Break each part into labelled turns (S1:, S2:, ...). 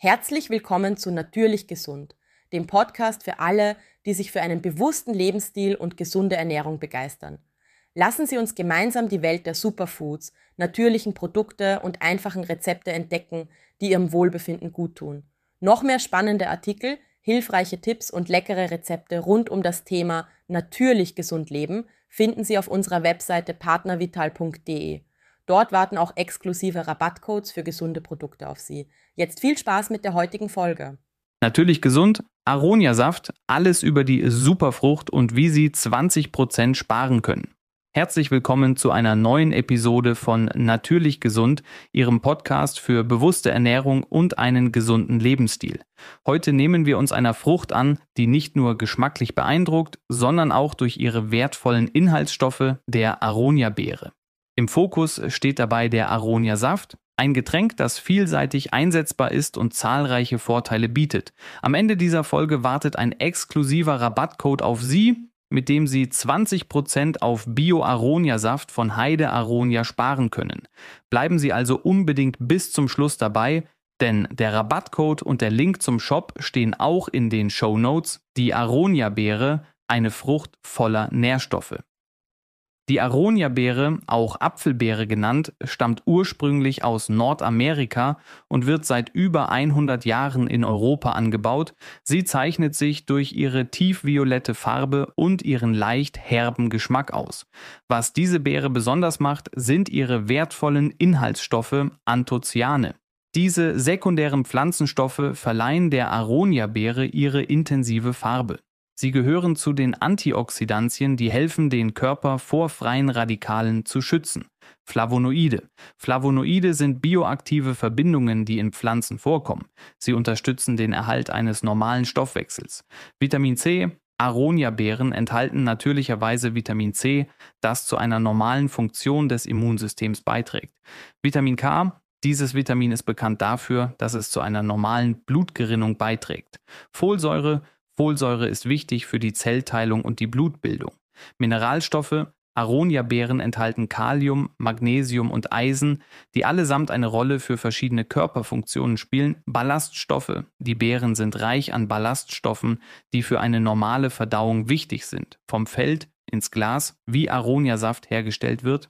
S1: Herzlich willkommen zu Natürlich Gesund, dem Podcast für alle, die sich für einen bewussten Lebensstil und gesunde Ernährung begeistern. Lassen Sie uns gemeinsam die Welt der Superfoods, natürlichen Produkte und einfachen Rezepte entdecken, die Ihrem Wohlbefinden guttun. Noch mehr spannende Artikel, hilfreiche Tipps und leckere Rezepte rund um das Thema natürlich gesund leben finden Sie auf unserer Webseite partnervital.de. Dort warten auch exklusive Rabattcodes für gesunde Produkte auf Sie. Jetzt viel Spaß mit der heutigen Folge.
S2: Natürlich gesund, Aronia-Saft, alles über die Superfrucht und wie Sie 20% sparen können. Herzlich willkommen zu einer neuen Episode von Natürlich gesund, Ihrem Podcast für bewusste Ernährung und einen gesunden Lebensstil. Heute nehmen wir uns einer Frucht an, die nicht nur geschmacklich beeindruckt, sondern auch durch ihre wertvollen Inhaltsstoffe, der Aronia-Beere. Im Fokus steht dabei der Aronia-Saft, ein Getränk, das vielseitig einsetzbar ist und zahlreiche Vorteile bietet. Am Ende dieser Folge wartet ein exklusiver Rabattcode auf Sie, mit dem Sie 20% auf Bio-Aronia-Saft von Heide Aronia sparen können. Bleiben Sie also unbedingt bis zum Schluss dabei, denn der Rabattcode und der Link zum Shop stehen auch in den Shownotes. Die Aronia-Beere, eine Frucht voller Nährstoffe. Die Aronia-Beere, auch Apfelbeere genannt, stammt ursprünglich aus Nordamerika und wird seit über 100 Jahren in Europa angebaut. Sie zeichnet sich durch ihre tiefviolette Farbe und ihren leicht herben Geschmack aus. Was diese Beere besonders macht, sind ihre wertvollen Inhaltsstoffe Anthocyane. Diese sekundären Pflanzenstoffe verleihen der Aronia-Beere ihre intensive Farbe. Sie gehören zu den Antioxidantien, die helfen, den Körper vor freien Radikalen zu schützen. Flavonoide. Flavonoide sind bioaktive Verbindungen, die in Pflanzen vorkommen. Sie unterstützen den Erhalt eines normalen Stoffwechsels. Vitamin C. Aronia-Beeren enthalten natürlicherweise Vitamin C, das zu einer normalen Funktion des Immunsystems beiträgt. Vitamin K. Dieses Vitamin ist bekannt dafür, dass es zu einer normalen Blutgerinnung beiträgt. Folsäure ist wichtig für die Zellteilung und die Blutbildung. Mineralstoffe. Aronia-Beeren enthalten Kalium, Magnesium und Eisen, die allesamt eine Rolle für verschiedene Körperfunktionen spielen. Ballaststoffe. Die Beeren sind reich an Ballaststoffen, die für eine normale Verdauung wichtig sind. Vom Feld ins Glas, wie Aronia-Saft hergestellt wird.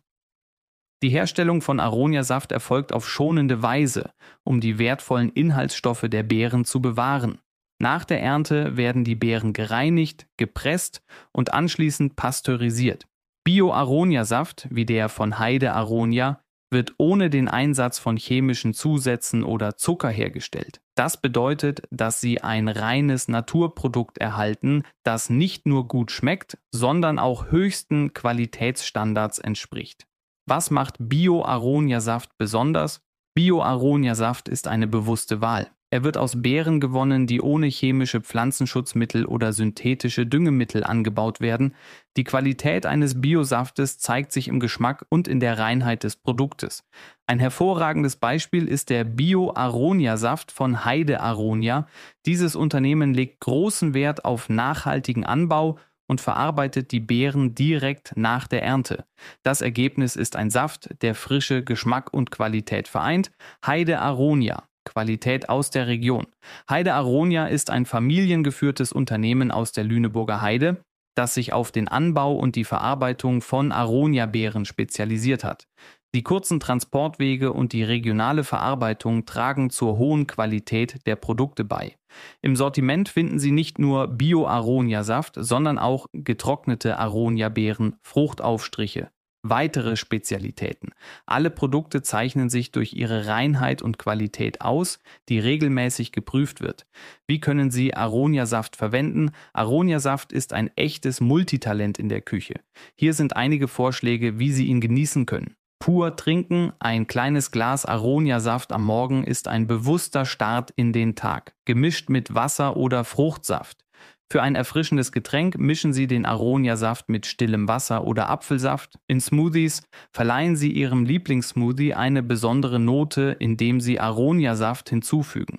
S2: Die Herstellung von Aronia-Saft erfolgt auf schonende Weise, um die wertvollen Inhaltsstoffe der Beeren zu bewahren. Nach der Ernte werden die Beeren gereinigt, gepresst und anschließend pasteurisiert. Bio-Aronia-Saft, wie der von Heide Aronia, wird ohne den Einsatz von chemischen Zusätzen oder Zucker hergestellt. Das bedeutet, dass Sie ein reines Naturprodukt erhalten, das nicht nur gut schmeckt, sondern auch höchsten Qualitätsstandards entspricht. Was macht Bio-Aronia-Saft besonders? Bio-Aronia-Saft ist eine bewusste Wahl. Er wird aus Beeren gewonnen, die ohne chemische Pflanzenschutzmittel oder synthetische Düngemittel angebaut werden. Die Qualität eines Biosaftes zeigt sich im Geschmack und in der Reinheit des Produktes. Ein hervorragendes Beispiel ist der Bio-Aronia-Saft von Heide Aronia. Dieses Unternehmen legt großen Wert auf nachhaltigen Anbau und verarbeitet die Beeren direkt nach der Ernte. Das Ergebnis ist ein Saft, der Frische, Geschmack und Qualität vereint. Heide Aronia. Qualität aus der Region. Heide Aronia ist ein familiengeführtes Unternehmen aus der Lüneburger Heide, das sich auf den Anbau und die Verarbeitung von Aronia-Beeren spezialisiert hat. Die kurzen Transportwege und die regionale Verarbeitung tragen zur hohen Qualität der Produkte bei. Im Sortiment finden Sie nicht nur Bio-Aronia-Saft, sondern auch getrocknete Aronia-Beeren, Fruchtaufstriche. Weitere Spezialitäten. Alle Produkte zeichnen sich durch ihre Reinheit und Qualität aus, die regelmäßig geprüft wird. Wie können Sie Aronia-Saft verwenden? Aronia-Saft ist ein echtes Multitalent in der Küche. Hier sind einige Vorschläge, wie Sie ihn genießen können. Pur trinken, ein kleines Glas Aronia-Saft am Morgen ist ein bewusster Start in den Tag, gemischt mit Wasser oder Fruchtsaft. Für ein erfrischendes Getränk mischen Sie den Aronia-Saft mit stillem Wasser oder Apfelsaft. In Smoothies verleihen Sie Ihrem Lieblingssmoothie eine besondere Note, indem Sie Aronia-Saft hinzufügen.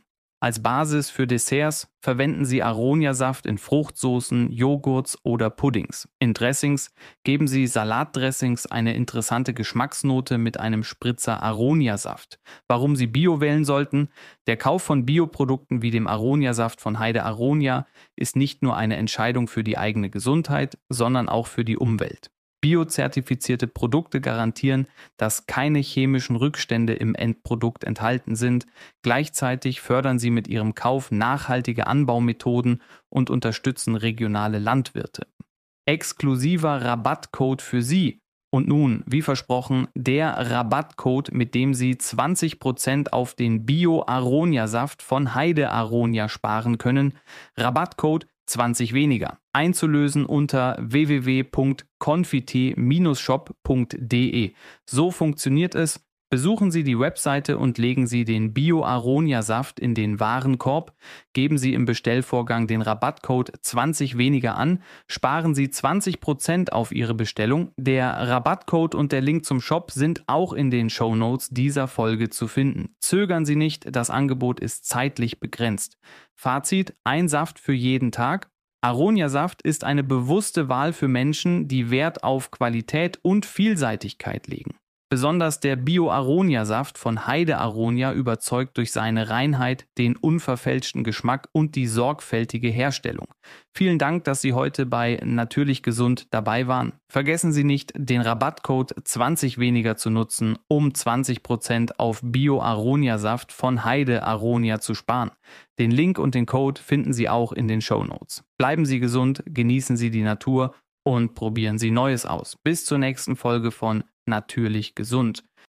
S2: Als Basis für Desserts verwenden Sie Aronia-Saft in Fruchtsoßen, Joghurts oder Puddings. In Dressings geben Sie Salatdressings eine interessante Geschmacksnote mit einem Spritzer Aronia-Saft. Warum Sie Bio wählen sollten? Der Kauf von Bioprodukten wie dem Aronia-Saft von Heide Aronia ist nicht nur eine Entscheidung für die eigene Gesundheit, sondern auch für die Umwelt. Biozertifizierte Produkte garantieren, dass keine chemischen Rückstände im Endprodukt enthalten sind. Gleichzeitig fördern sie mit ihrem Kauf nachhaltige Anbaumethoden und unterstützen regionale Landwirte. Exklusiver Rabattcode für Sie. Und nun, wie versprochen, der Rabattcode, mit dem Sie 20% auf den Bio-Aronia-Saft von Heide Aronia sparen können. Rabattcode 20 weniger. Einzulösen unter www.confite-shop.de. So funktioniert es. Besuchen Sie die Webseite und legen Sie den Bio-Aronia-Saft in den Warenkorb. Geben Sie im Bestellvorgang den Rabattcode 20 weniger an. Sparen Sie 20% auf Ihre Bestellung. Der Rabattcode und der Link zum Shop sind auch in den Shownotes dieser Folge zu finden. Zögern Sie nicht, das Angebot ist zeitlich begrenzt. Fazit: ein Saft für jeden Tag. Aronia-Saft ist eine bewusste Wahl für Menschen, die Wert auf Qualität und Vielseitigkeit legen. Besonders der Bio-Aronia-Saft von Heide Aronia überzeugt durch seine Reinheit, den unverfälschten Geschmack und die sorgfältige Herstellung. Vielen Dank, dass Sie heute bei Natürlich Gesund dabei waren. Vergessen Sie nicht, den Rabattcode 20 weniger zu nutzen, um 20% auf Bio-Aronia-Saft von Heide Aronia zu sparen. Den Link und den Code finden Sie auch in den Shownotes. Bleiben Sie gesund, genießen Sie die Natur und probieren Sie Neues aus. Bis zur nächsten Folge von Natürlich Gesund.